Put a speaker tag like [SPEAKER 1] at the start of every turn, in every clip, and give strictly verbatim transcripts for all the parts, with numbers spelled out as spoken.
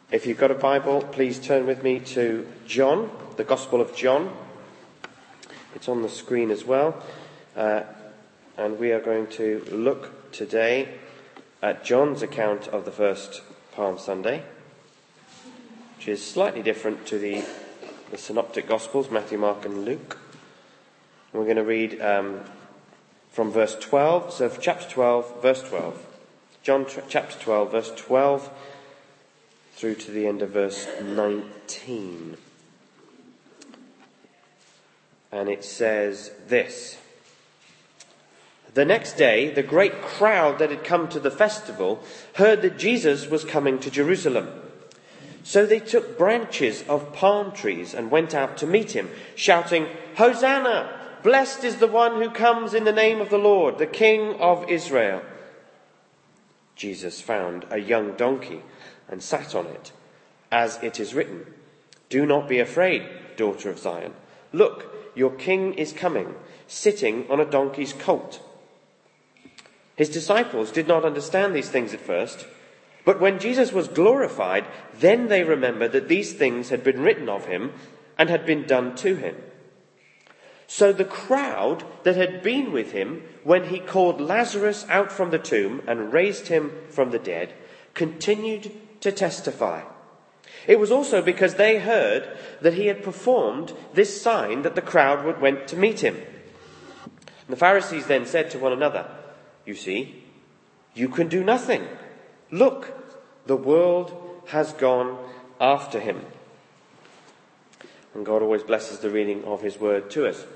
[SPEAKER 1] If you've got a Bible, please turn with me to John, the Gospel of John. It's on the screen as well. Uh, and we are going to look today at John's account of the first Palm Sunday, which is slightly different to the, the Synoptic Gospels, Matthew, Mark and Luke. And we're going to read um, from verse twelve, so chapter twelve, verse twelve. John t- chapter twelve, verse twelve through to the end of verse nineteen. And it says this: The next day, the great crowd that had come to the festival heard that Jesus was coming to Jerusalem. So they took branches of palm trees and went out to meet him, shouting, "Hosanna! Blessed is the one who comes in the name of the Lord, the King of Israel." Jesus found a young donkey and sat on it, as it is written, "Do not be afraid, daughter of Zion. Look, your king is coming, sitting on a donkey's colt." His disciples did not understand these things at first, but when Jesus was glorified, then they remembered that these things had been written of him and had been done to him. So the crowd that had been with him when he called Lazarus out from the tomb and raised him from the dead continued to testify. It was also because they heard that he had performed this sign that the crowd went to meet him. And the Pharisees then said to one another, "You see, you can do nothing. Look, the world has gone after him." And God always blesses the reading of his word to us.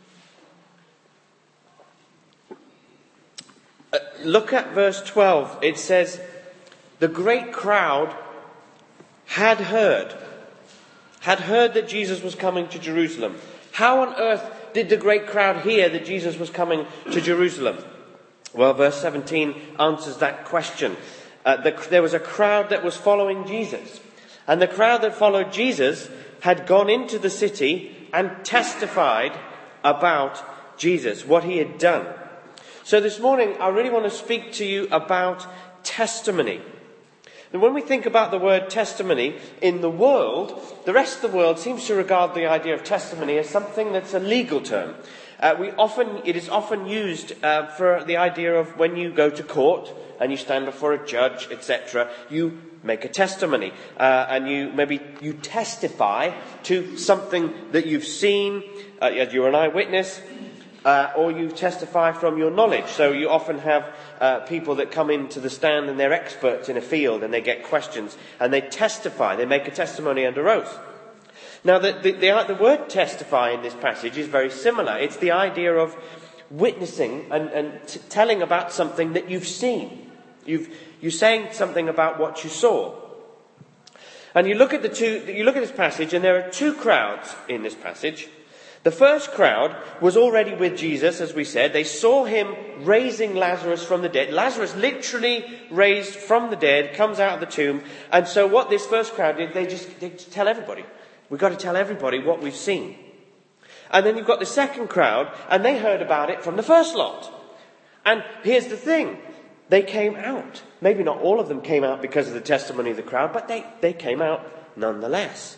[SPEAKER 1] Uh, look at verse twelve. It says, the great crowd had heard, had heard that Jesus was coming to Jerusalem. How on earth did the great crowd hear that Jesus was coming to Jerusalem? Well, verse seventeen answers that question. Uh, the, there was a crowd that was following Jesus. And the crowd that followed Jesus had gone into the city and testified about Jesus, what he had done. So this morning, I really want to speak to you about testimony. And when we think about the word testimony in the world, the rest of the world seems to regard the idea of testimony as something that's a legal term. Uh, we often, it is often used uh, for the idea of when you go to court and you stand before a judge, et cetera. You make a testimony, uh, and you maybe you testify to something that you've seen. Uh, you're an eyewitness. Uh, or you testify from your knowledge. So you often have uh, people that come into the stand and they're experts in a field and they get questions and they testify. They make a testimony under oath. Now, the, the, the, the word testify in this passage is very similar. It's the idea of witnessing and, and t- telling about something that you've seen. You've, you're saying something about what you saw. And you look at the two, you look at this passage and there are two crowds in this passage. The first crowd was already with Jesus, as we said. They saw him raising Lazarus from the dead. Lazarus literally raised from the dead, comes out of the tomb. And so what this first crowd did, they just, they just tell everybody. We've got to tell everybody what we've seen. And then you've got the second crowd, and they heard about it from the first lot. And here's the thing. They came out. Maybe not all of them came out because of the testimony of the crowd, but they, they came out nonetheless.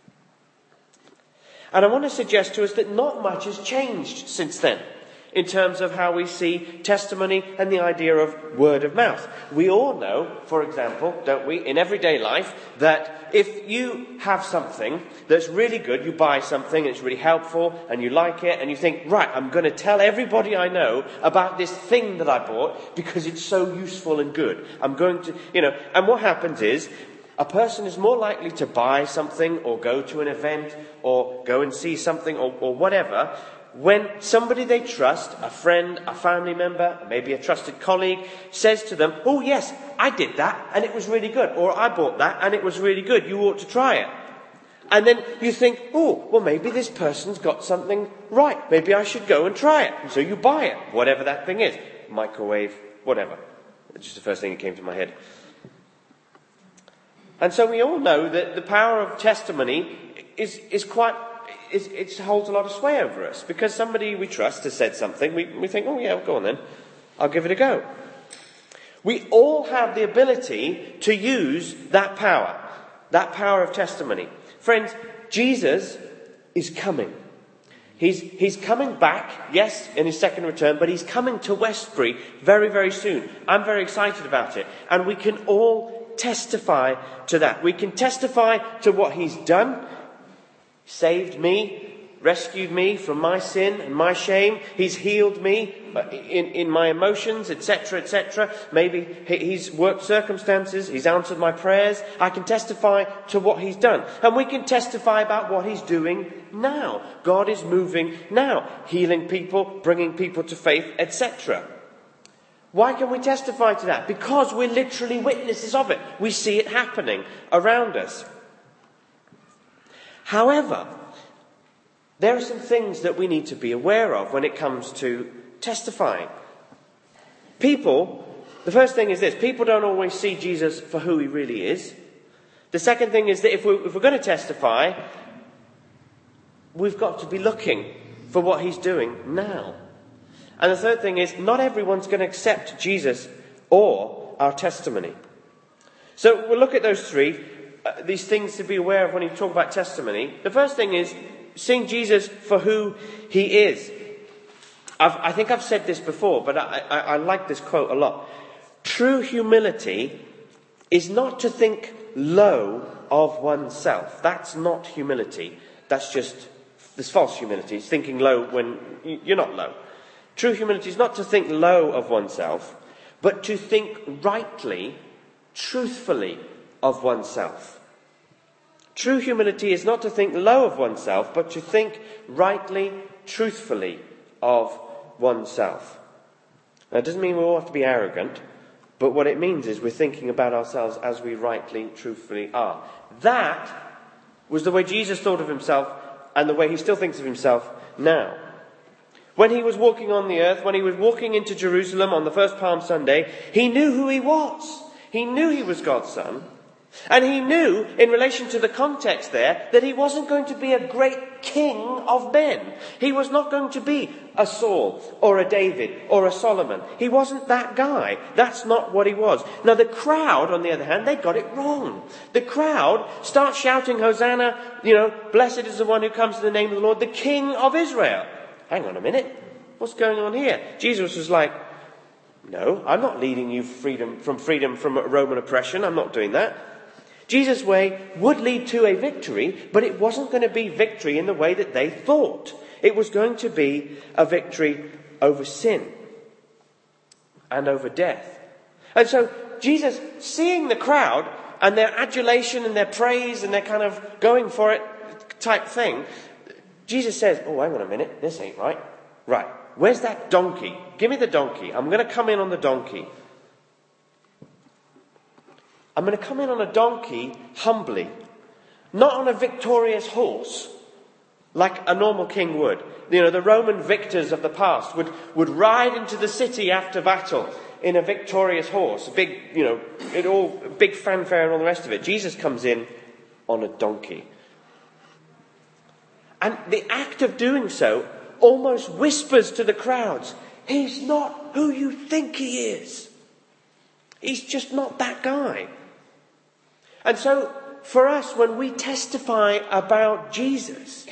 [SPEAKER 1] And I want to suggest to us that not much has changed since then in terms of how we see testimony and the idea of word of mouth. We all know, for example, don't we, in everyday life, that if you have something that's really good, you buy something and it's really helpful and you like it and you think, right, I'm going to tell everybody I know about this thing that I bought because it's so useful and good. I'm going to, you know, and what happens is, a person is more likely to buy something or go to an event or go and see something or, or whatever when somebody they trust, a friend, a family member, maybe a trusted colleague, says to them, "Oh yes, I did that and it was really good," or "I bought that and it was really good, you ought to try it." And then you think, "Oh, well maybe this person's got something right, maybe I should go and try it." And so you buy it, whatever that thing is, microwave, whatever. It's just the first thing that came to my head. And so we all know that the power of testimony is, is quite, is, it holds a lot of sway over us. Because somebody we trust has said something, we, we think, "Oh yeah, go on then, I'll give it a go." We all have the ability to use that power. That power of testimony. Friends, Jesus is coming. He's, he's coming back, yes, in his second return, but he's coming to Westbury very, very soon. I'm very excited about it. And we can all testify to that. We can testify to what he's done. Saved me, rescued me from my sin and my shame. He's healed me in, in my emotions, et cetera, et cetera. Maybe he's worked circumstances. He's answered my prayers. I can testify to what he's done. And we can testify about what he's doing now. God is moving now, healing people, bringing people to faith, et cetera. Why can we testify to that? Because we're literally witnesses of it. We see it happening around us. However, there are some things that we need to be aware of when it comes to testifying. People, the first thing is this, people don't always see Jesus for who he really is. The second thing is that if we're, if we're going to testify, we've got to be looking for what he's doing now. And the third thing is, not everyone's going to accept Jesus or our testimony. So we'll look at those three, uh, these things to be aware of when you talk about testimony. The first thing is seeing Jesus for who he is. I've, I think I've said this before, but I, I, I like this quote a lot. True humility is not to think low of oneself. That's not humility. That's just this false humility. It's thinking low when you're not low. True humility is not to think low of oneself, but to think rightly, truthfully of oneself. True humility is not to think low of oneself, but to think rightly, truthfully of oneself. Now, it doesn't mean we all have to be arrogant, but what it means is we're thinking about ourselves as we rightly, truthfully are. That was the way Jesus thought of himself and the way he still thinks of himself now. When he was walking on the earth, when he was walking into Jerusalem on the first Palm Sunday, he knew who he was. He knew he was God's son. And he knew, in relation to the context there, that he wasn't going to be a great king of men. He was not going to be a Saul or a David or a Solomon. He wasn't that guy. That's not what he was. Now the crowd, on the other hand, they got it wrong. The crowd starts shouting, Hosanna, you know, blessed is the one who comes in the name of the Lord, the King of Israel. Hang on a minute. What's going on here? Jesus was like, no, I'm not leading you freedom from freedom from Roman oppression. I'm not doing that. Jesus' way would lead to a victory, but it wasn't going to be victory in the way that they thought. It was going to be a victory over sin and over death. And so Jesus, seeing the crowd and their adulation and their praise and their kind of going for it type thing, Jesus says, oh, hang on a minute, this ain't right. Right, where's that donkey? Give me the donkey. I'm going to come in on the donkey. I'm going to come in on a donkey humbly, not on a victorious horse, like a normal king would. You know, the Roman victors of the past would, would ride into the city after battle in a victorious horse, a big, you know, it all big fanfare and all the rest of it. Jesus comes in on a donkey. And the act of doing so almost whispers to the crowds, he's not who you think he is. He's just not that guy. And so, for us, when we testify about Jesus,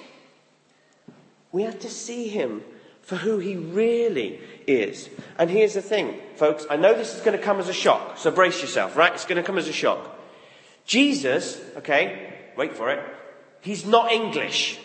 [SPEAKER 1] we have to see him for who he really is. And here's the thing, folks, I know this is going to come as a shock, so brace yourself, right? It's going to come as a shock. Jesus, okay, wait for it, he's not English.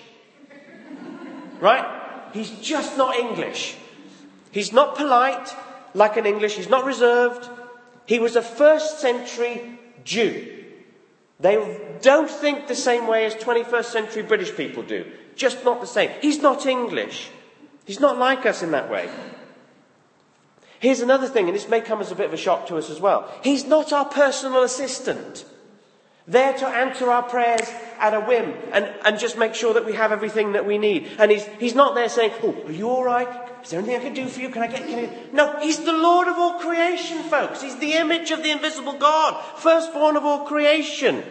[SPEAKER 1] Right? He's just not English. He's not polite like an English. He's not reserved. He was a first century Jew. They don't think the same way as twenty-first century British people do. Just not the same. He's not English. He's not like us in that way. Here's another thing, and this may come as a bit of a shock to us as well. He's not our personal assistant, there to answer our prayers at a whim and, and just make sure that we have everything that we need. And he's he's not there saying, oh, are you all right? Is there anything I can do for you? Can I get... Can you? No, he's the Lord of all creation, folks. He's the image of the invisible God, firstborn of all creation.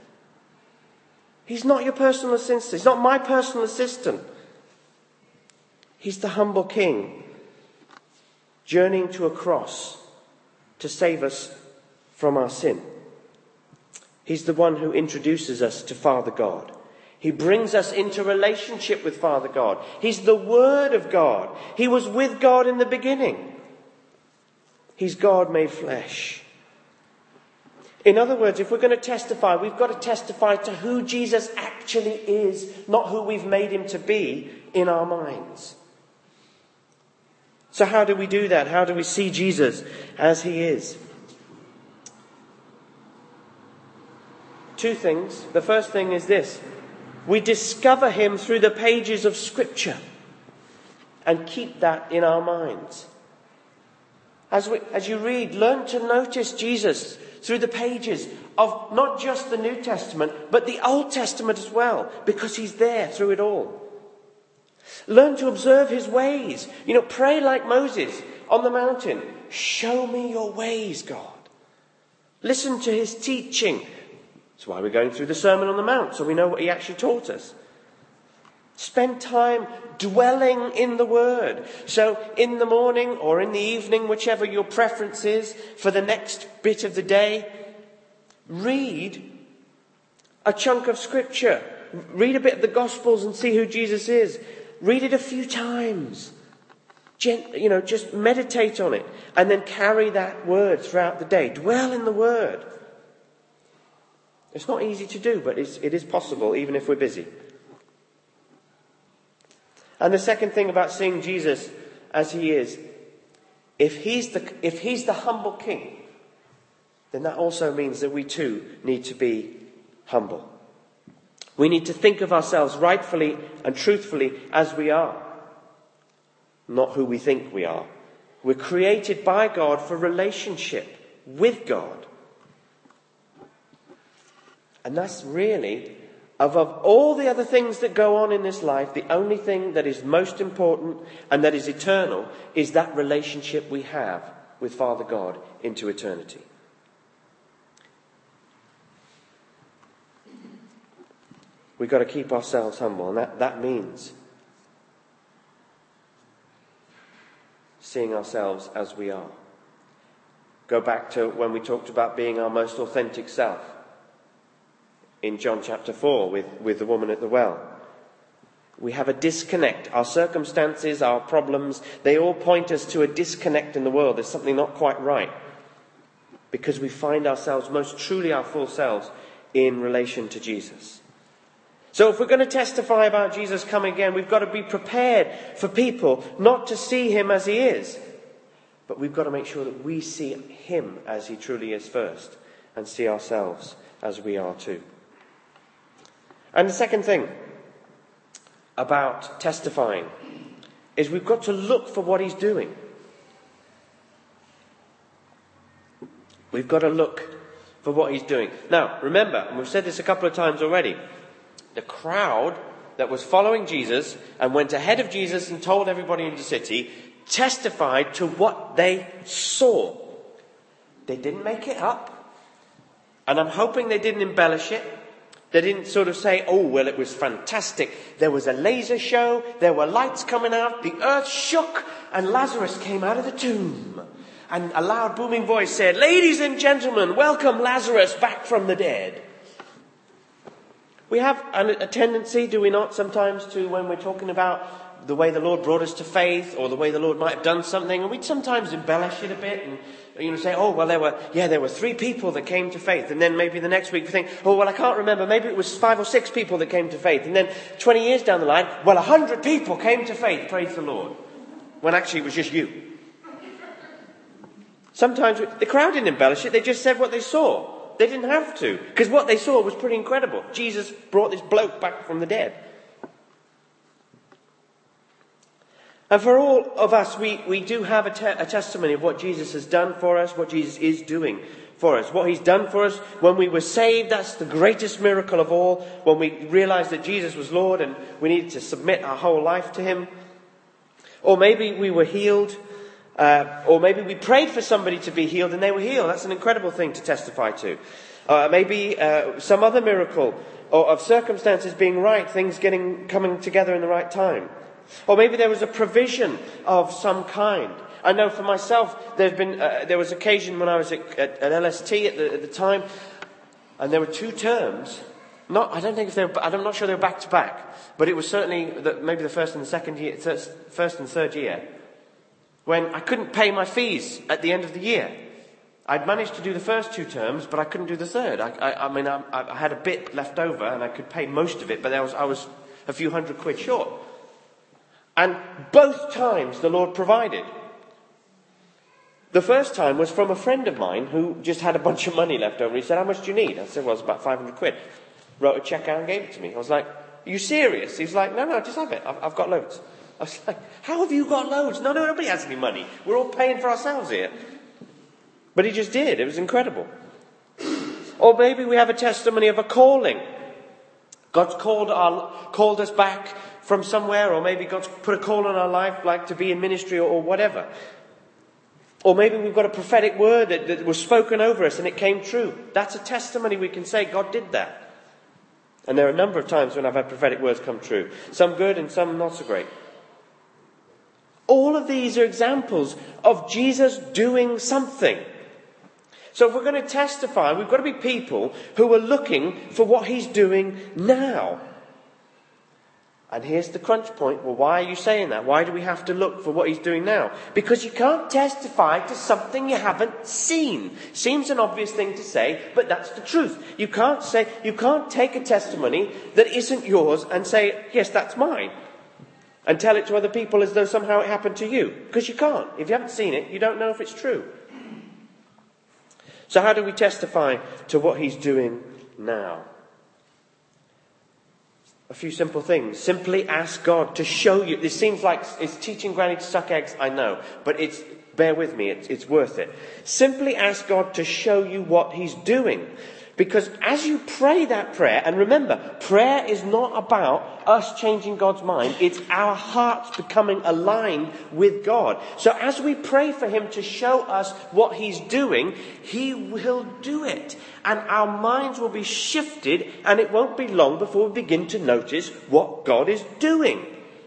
[SPEAKER 1] He's not your personal assistant. He's not my personal assistant. He's the humble king, journeying to a cross to save us from our sin. He's the one who introduces us to Father God. He brings us into relationship with Father God. He's the Word of God. He was with God in the beginning. He's God made flesh. In other words, if we're going to testify, we've got to testify to who Jesus actually is, not who we've made him to be in our minds. So how do we do that? How do we see Jesus as he is? Two things. The first thing is this. We discover him through the pages of Scripture and keep that in our minds. As we, as you read, learn to notice Jesus through the pages of not just the New Testament, but the Old Testament as well, because he's there through it all. Learn to observe his ways. You know, pray like Moses on the mountain. Show me your ways, God. Listen to his teaching. That's why we're going through the Sermon on the Mount, so we know what he actually taught us. Spend time dwelling in the Word. So in the morning or in the evening, whichever your preference is, for the next bit of the day, read a chunk of Scripture. Read a bit of the Gospels and see who Jesus is. Read it a few times. Gent, you know, just meditate on it. And then carry that Word throughout the day. Dwell in the Word. It's not easy to do, but it's, it is possible, even if we're busy. And the second thing about seeing Jesus as he is, if he's the, if he's the humble king, then that also means that we too need to be humble. We need to think of ourselves rightfully and truthfully as we are, not who we think we are. We're created by God for relationship with God. And that's really, above all the other things that go on in this life, the only thing that is most important and that is eternal is that relationship we have with Father God into eternity. We've got to keep ourselves humble, and that, that means seeing ourselves as we are. Go back to when we talked about being our most authentic self. In John chapter four with, with the woman at the well. We have a disconnect. Our circumstances, our problems, they all point us to a disconnect in the world. There's something not quite right. Because we find ourselves most truly our full selves in relation to Jesus. So if we're going to testify about Jesus coming again, we've got to be prepared for people not to see him as he is. But we've got to make sure that we see him as he truly is first. And see ourselves as we are too. And the second thing about testifying is we've got to look for what he's doing. We've got to look for what he's doing. Now, remember, and we've said this a couple of times already, the crowd that was following Jesus and went ahead of Jesus and told everybody in the city testified to what they saw. They didn't make it up. And I'm hoping they didn't embellish it. They didn't sort of say, oh, well, it was fantastic. There was a laser show. There were lights coming out. The earth shook and Lazarus came out of the tomb. And a loud booming voice said, ladies and gentlemen, welcome Lazarus back from the dead. We have a tendency, do we not, sometimes to, when we're talking about the way the Lord brought us to faith or the way the Lord might have done something, and we sometimes embellish it a bit and you know, say, oh, well, there were, yeah, there were three people that came to faith. And then maybe the next week we think, oh, well, I can't remember. Maybe it was five or six people that came to faith. And then twenty years down the line, well, a hundred people came to faith. Praise the Lord. When actually it was just you. Sometimes we, the crowd didn't embellish it. They just said what they saw. They didn't have to. Because what they saw was pretty incredible. Jesus brought this bloke back from the dead. And for all of us, we, we do have a, te- a testimony of what Jesus has done for us, what Jesus is doing for us. What he's done for us when we were saved, that's the greatest miracle of all. When we realized that Jesus was Lord and we needed to submit our whole life to him. Or maybe we were healed. Uh, or maybe we prayed for somebody to be healed and they were healed. That's an incredible thing to testify to. Uh, maybe uh, some other miracle or of circumstances being right, things getting coming together in the right time. Or maybe there was a provision of some kind. I know for myself, there's been uh, there was occasion when I was at, at, at L S T at the, at the time, And there were two terms. Not, I don't think if they were, I'm not sure they were back to back, but it was certainly the, maybe the first and the second year, first and third year, when I couldn't pay my fees at the end of the year. I'd managed to do the first two terms, but I couldn't do the third. I, I, I mean, I, I had a bit left over, and I could pay most of it, but I was, I was a few hundred quid short. And both times the Lord provided. The first time was from a friend of mine who just had a bunch of money left over. He said, how much do you need? I said, well, it's about five hundred quid. Wrote a cheque out and gave it to me. I was like, are you serious? He's like, no, no, just have it. I've, I've got loads. I was like, how have you got loads? No, no, nobody has any money. We're all paying for ourselves here. But he just did. It was incredible. Or maybe we have a testimony of a calling. God's called our, called us back from somewhere, or maybe God's put a call on our life, like to be in ministry or, or whatever. Or maybe we've got a prophetic word that, that was spoken over us and it came true. That's a testimony we can say God did that. And there are a number of times when I've had prophetic words come true. Some good and some not so great. All of these are examples of Jesus doing something. So if we're going to testify, we've got to be people who are looking for what he's doing now. And here's the crunch point. Well, why are you saying that? Why do we have to look for what he's doing now? Because you can't testify to something you haven't seen. Seems an obvious thing to say, but that's the truth. You can't say, you can't take a testimony that isn't yours and say, yes, that's mine, and tell it to other people as though somehow it happened to you. Because you can't. If you haven't seen it, you don't know if it's true. So how do we testify to what he's doing now? A few simple things. Simply ask God to show you. This seems like it's teaching Granny to suck eggs, I know. But it's, bear with me, it's, it's worth it. Simply ask God to show you what he's doing. Because as you pray that prayer, and remember, prayer is not about us changing God's mind. It's our hearts becoming aligned with God. So as we pray for him to show us what he's doing, he will do it. And our minds will be shifted, and it won't be long before we begin to notice what God is doing.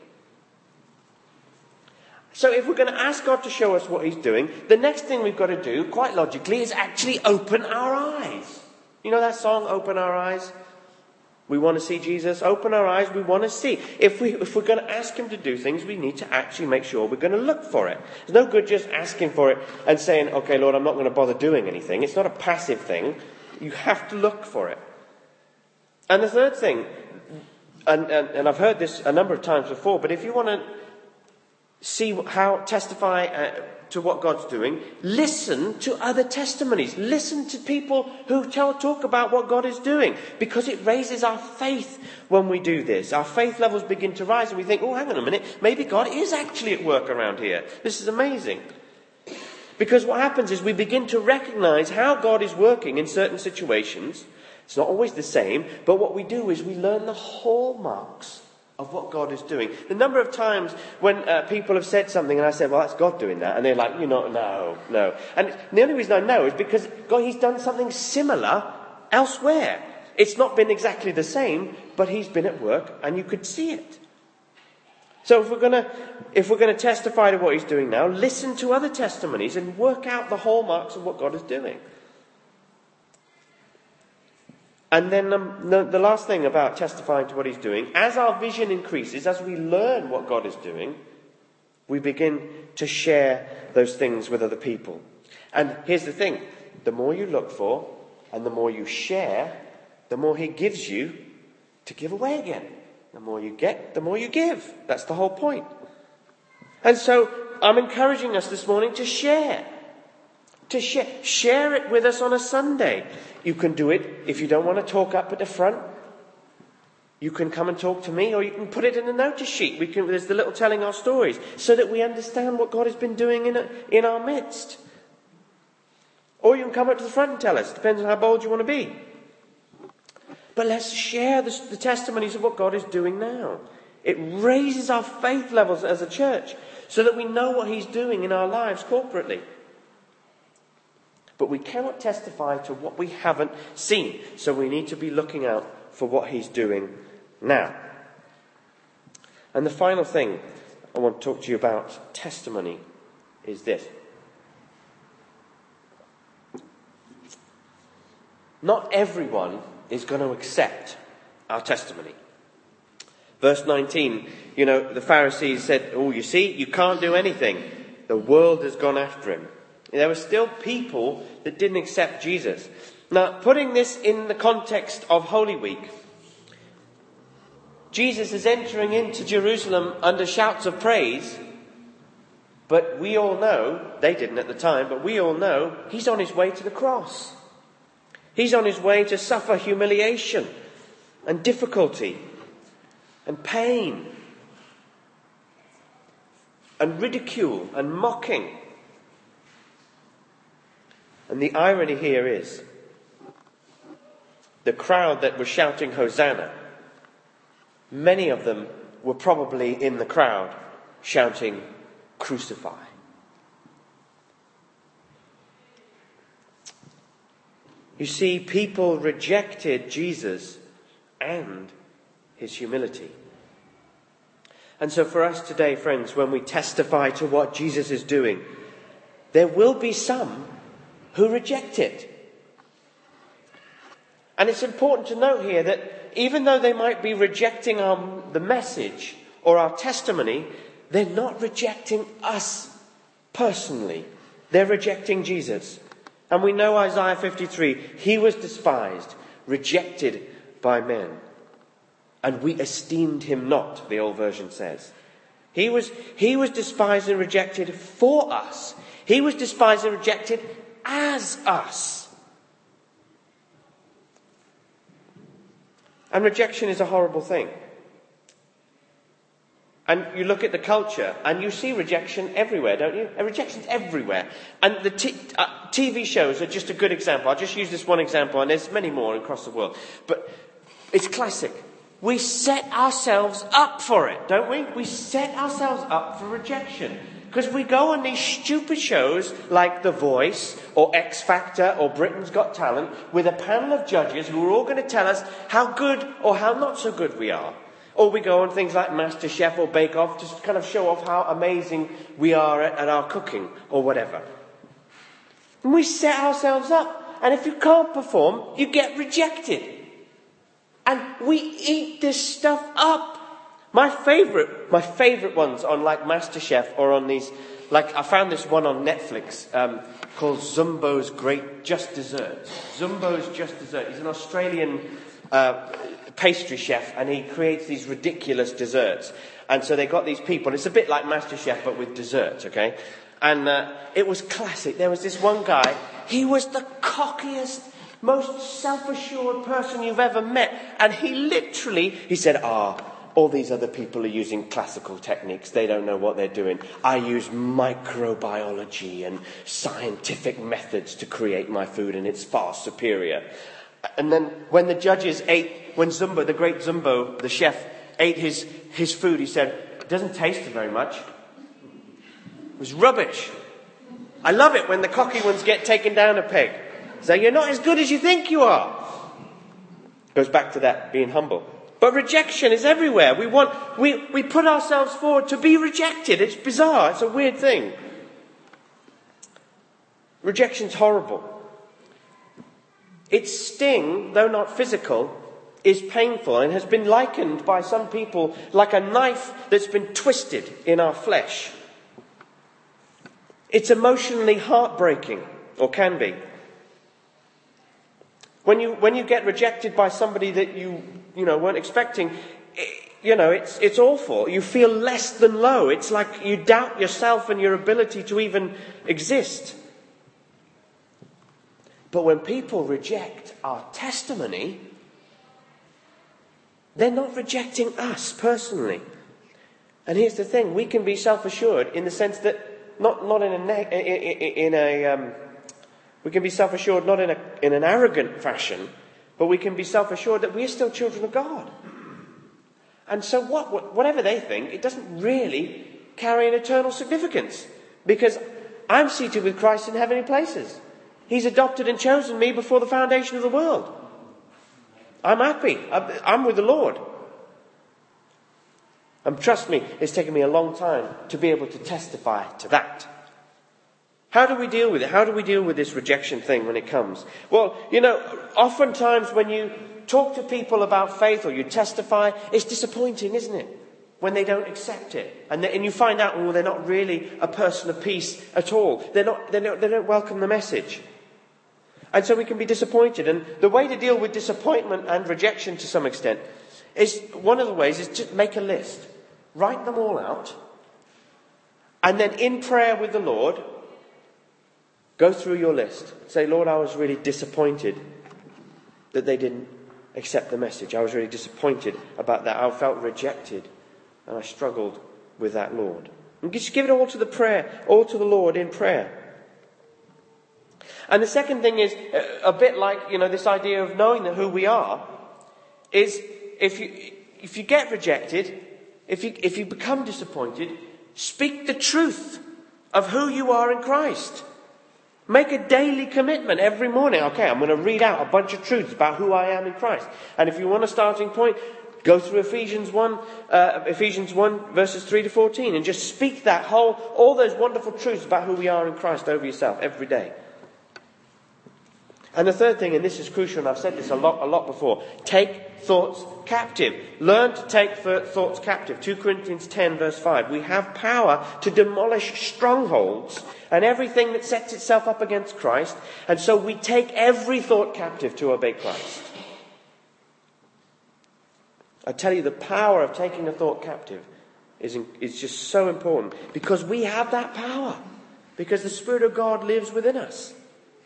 [SPEAKER 1] So if we're going to ask God to show us what he's doing, the next thing we've got to do, quite logically, is actually open our eyes. You know that song, Open Our Eyes? We want to see Jesus. Open our eyes. We want to see. If, we, if we're going to ask him to do things, we need to actually make sure we're going to look for it. There's no good just asking for it and saying, okay, Lord, I'm not going to bother doing anything. It's not a passive thing. You have to look for it. And the third thing, and, and, and I've heard this a number of times before, but if you want to see how, testify uh, to what God's doing, listen to other testimonies. Listen to people who tell, talk about what God is doing, because it raises our faith when we do this. Our faith levels begin to rise and we think, oh, hang on a minute, maybe God is actually at work around here. This is amazing. Because what happens is we begin to recognize how God is working in certain situations. It's not always the same, but what we do is we learn the hallmarks of what God is doing. The number of times when uh, people have said something and I said, well, that's God doing that. And they're like, you know, no, no. And the only reason I know is because God, he's done something similar elsewhere. It's not been exactly the same, but he's been at work and you could see it. So if we're going to, if we're going to testify to what he's doing now, listen to other testimonies and work out the hallmarks of what God is doing. And then um, the, the last thing about testifying to what he's doing, as our vision increases, as we learn what God is doing, we begin to share those things with other people. And here's the thing, the more you look for and the more you share, the more he gives you to give away again. The more you get, the more you give. That's the whole point. And so I'm encouraging us this morning to share. To share. Share it with us on a Sunday. You can do it if you don't want to talk up at the front. You can come and talk to me, or you can put it in a notice sheet. We can, there's the little telling our stories, so that we understand what God has been doing in, a, in our midst. Or you can come up to the front and tell us. Depends on how bold you want to be. But let's share the, the testimonies of what God is doing now. It raises our faith levels as a church so that we know what he's doing in our lives corporately. But we cannot testify to what we haven't seen. So we need to be looking out for what he's doing now. And the final thing I want to talk to you about testimony is this. not everyone is going to accept our testimony. Verse nineteen, you know, the Pharisees said, oh, you see, you can't do anything. The world has gone after him. There were still people that didn't accept Jesus. Now, putting this in the context of Holy Week, Jesus is entering into Jerusalem under shouts of praise, but we all know, they didn't at the time, but we all know he's on his way to the cross. He's on his way to suffer humiliation and difficulty and pain and ridicule and mocking. And the irony here is, the crowd that was shouting Hosanna, many of them were probably in the crowd shouting, crucify. You see, people rejected Jesus and his humility. And so for us today, friends, when we testify to what Jesus is doing, there will be some who reject it. And it's important to note here that even though they might be rejecting our, the message or our testimony, they're not rejecting us personally. They're rejecting Jesus. And we know Isaiah fifty-three, he was despised, rejected by men. And we esteemed him not, the old version says. He was, he was despised and rejected for us. He was despised and rejected as us. And rejection is a horrible thing. And you look at the culture and you see rejection everywhere, don't you? And rejection's everywhere. And the t- uh, T V shows are just a good example. I'll just use this one example, and there's many more across the world. But it's classic. We set ourselves up for it, don't we? We set ourselves up for rejection. Because we go on these stupid shows like The Voice or X Factor or Britain's Got Talent with a panel of judges who are all going to tell us how good or how not so good we are. Or we go on things like MasterChef or Bake Off to kind of show off how amazing we are at, at our cooking or whatever. And we set ourselves up. And if you can't perform, you get rejected. And we eat this stuff up. My favourite, my favourite ones on like MasterChef or on these, like I found this one on Netflix um, called Zumbo's Great Just Desserts. Zumbo's Just Dessert. He's an Australian uh, pastry chef, and he creates these ridiculous desserts. And so they got these people. It's a bit like MasterChef, but with desserts, okay? And uh, it was classic. There was this one guy. He was the cockiest, most self-assured person you've ever met. And he literally, he said, ah, all these other people are using classical techniques. They don't know what they're doing. I use microbiology and scientific methods to create my food, and it's far superior. And then when the judges ate, when Zumbo, the great Zumbo, the chef, ate his, his food, he said, it doesn't taste very much. It was rubbish. I love it when the cocky ones get taken down a peg. So you're not as good as you think you are. Goes back to that, being humble. But rejection is everywhere. We want, we, we put ourselves forward to be rejected. It's bizarre. It's a weird thing. Rejection's horrible. Its sting, though not physical, is painful and has been likened by some people like a knife that's been twisted in our flesh. It's emotionally heartbreaking, or can be. When you when you get rejected by somebody that you you know weren't expecting, it, you know it's it's awful. You feel less than low. It's like you doubt yourself and your ability to even exist. But when people reject our testimony, they're not rejecting us personally. And here's the thing: we can be self-assured in the sense that not not in a ne- in a um, we can be self-assured not in a in an arrogant fashion, but we can be self-assured that we are still children of God. And so, what, what whatever they think, it doesn't really carry an eternal significance, because I'm seated with Christ in heavenly places. He's adopted and chosen me before the foundation of the world. I'm happy. I'm with the Lord. And trust me, it's taken me a long time to be able to testify to that. How do we deal with it? How do we deal with this rejection thing when it comes? Well, you know, oftentimes when you talk to people about faith or you testify, it's disappointing, isn't it? When they don't accept it. And, they, and you find out, well, they're not really a person of peace at all. They're not, they're not, they don't welcome the message. And so we can be disappointed. And the way to deal with disappointment and rejection to some extent is, one of the ways is to make a list. Write them all out. And then in prayer with the Lord, go through your list. Say, Lord, I was really disappointed that they didn't accept the message. I was really disappointed about that. I felt rejected. And I struggled with that, Lord. And just give it all to the prayer, all to the Lord in prayer. And the second thing is, a bit like, you know, this idea of knowing that who we are, is if you if you get rejected, if you if you become disappointed, speak the truth of who you are in Christ. Make a daily commitment every morning. Okay, I'm going to read out a bunch of truths about who I am in Christ. And if you want a starting point, go through Ephesians one, uh, Ephesians one verses three to fourteen, and just speak that whole, all those wonderful truths about who we are in Christ over yourself every day. And the third thing, and this is crucial, and I've said this a lot, a lot before, take thoughts captive. Learn to take thoughts captive. Second Corinthians ten verse five. We have power to demolish strongholds and everything that sets itself up against Christ. And so we take every thought captive to obey Christ. I tell you, the power of taking a thought captive is, is just so important. Because we have that power. Because the Spirit of God lives within us.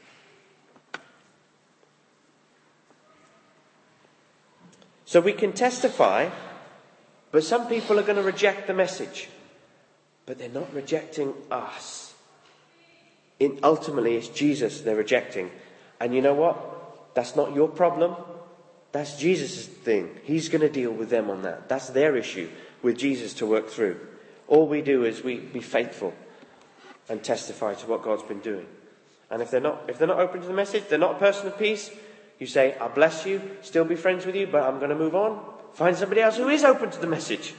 [SPEAKER 1] So we can testify, but some people are going to reject the message. But they're not rejecting us. In, ultimately, it's Jesus they're rejecting. And you know what? That's not your problem. That's Jesus' thing. He's going to deal with them on that. That's their issue with Jesus to work through. All we do is we be faithful and testify to what God's been doing. And if they're not, if they're not open to the message, they're not a person of peace, you say, I bless you, still be friends with you, but I'm going to move on. Find somebody else who is open to the message.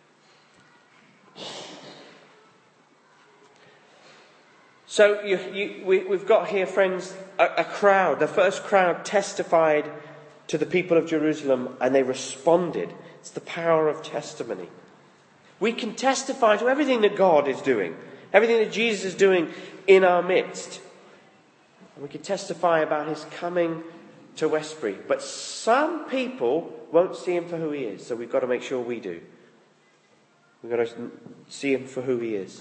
[SPEAKER 1] So you, you, we, we've got here, friends, a, a crowd. The first crowd testified to the people of Jerusalem and they responded. It's the power of testimony. We can testify to everything that God is doing, everything that Jesus is doing in our midst. And we can testify about his coming to Westbury. But some people won't see him for who he is. So we've got to make sure we do. We've got to see him for who he is.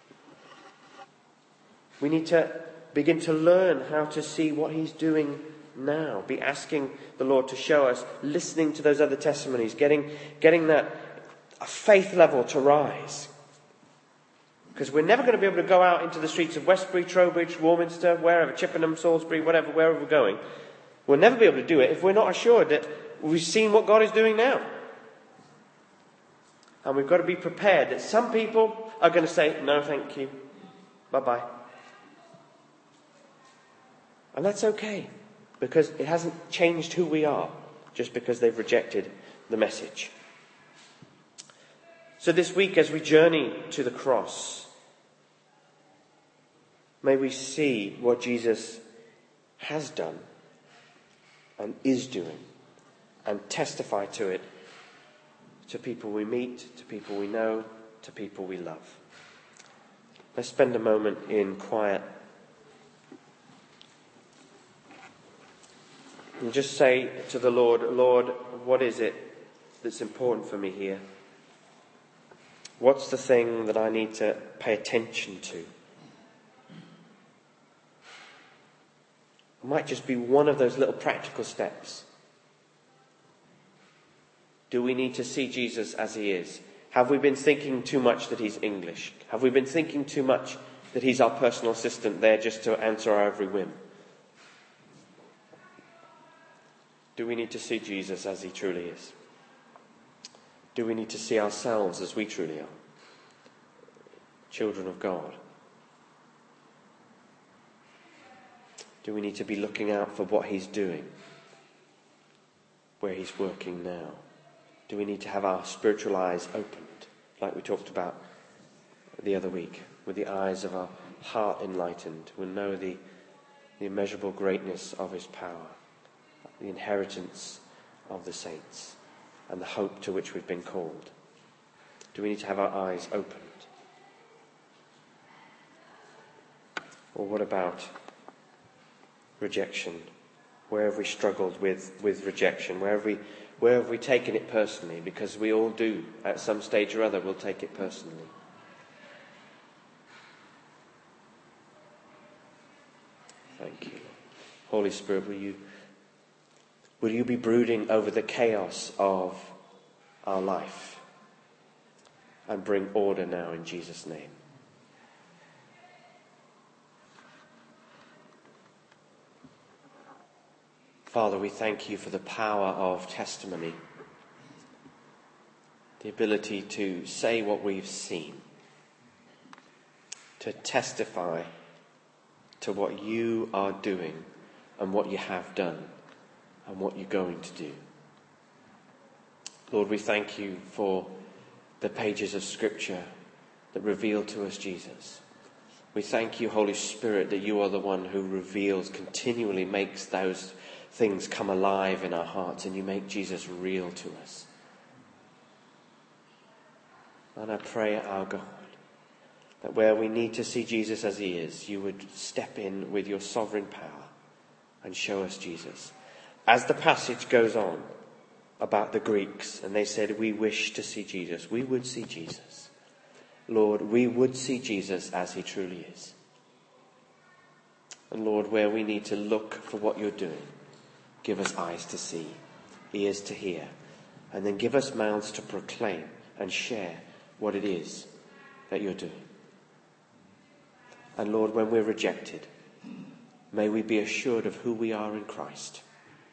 [SPEAKER 1] We need to begin to learn how to see what he's doing now. Be asking the Lord to show us, listening to those other testimonies, getting, getting that faith level to rise. Because we're never going to be able to go out into the streets of Westbury, Trowbridge, Warminster, wherever, Chippenham, Salisbury, whatever, wherever we're going. We'll never be able to do it if we're not assured that we've seen what God is doing now. And we've got to be prepared that some people are going to say, no, thank you. Bye-bye. And that's okay. Because it hasn't changed who we are just because they've rejected the message. So this week as we journey to the cross, may we see what Jesus has done and is doing and testify to it to people we meet, to people we know, to people we love. Let's spend a moment in quiet and just say to the Lord, Lord, what is it that's important for me here? What's the thing that I need to pay attention to? It might just be one of those little practical steps. Do we need to see Jesus as he is? Have we been thinking too much that he's English? Have we been thinking too much that he's our personal assistant there just to answer our every whim? Do we need to see Jesus as he truly is? Do we need to see ourselves as we truly are? Children of God. Do we need to be looking out for what he's doing? Where he's working now? Do we need to have our spiritual eyes opened, like we talked about the other week, with the eyes of our heart enlightened, will know the, the immeasurable greatness of his power, the inheritance of the saints, and the hope to which we've been called? Do we need to have our eyes opened? Or what about rejection? Where have we struggled with, with rejection? Where have we where have we taken it personally? Because we all do. At some stage or other, we'll take it personally. Thank you. Holy Spirit, will you will you be brooding over the chaos of our life and bring order now in Jesus' name? Father, we thank you for the power of testimony, the ability to say what we've seen, to testify to what you are doing and what you have done and what you're going to do. Lord, we thank you for the pages of Scripture that reveal to us Jesus. We thank you, Holy Spirit, that you are the one who reveals, continually makes those things come alive in our hearts, and you make Jesus real to us. And I pray, our God, that where we need to see Jesus as he is, you would step in with your sovereign power and show us Jesus. As the passage goes on about the Greeks, and they said, we wish to see Jesus, we would see Jesus. Lord, we would see Jesus as he truly is. And Lord, where we need to look for what you're doing, give us eyes to see, ears to hear, and then give us mouths to proclaim and share what it is that you're doing. And Lord, when we're rejected, may we be assured of who we are in Christ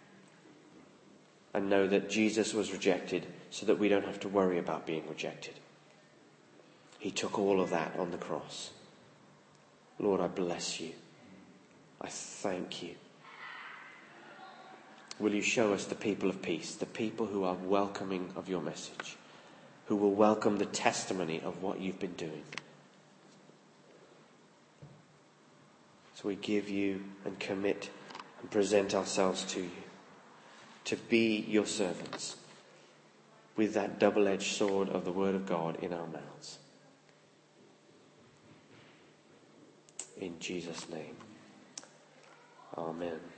[SPEAKER 1] and know that Jesus was rejected so that we don't have to worry about being rejected. He took all of that on the cross. Lord, I bless you. I thank you. Will you show us the people of peace, the people who are welcoming of your message, who will welcome the testimony of what you've been doing. So we give you and commit and present ourselves to you, to be your servants with that double-edged sword of the Word of God in our mouths. In Jesus' name. Amen.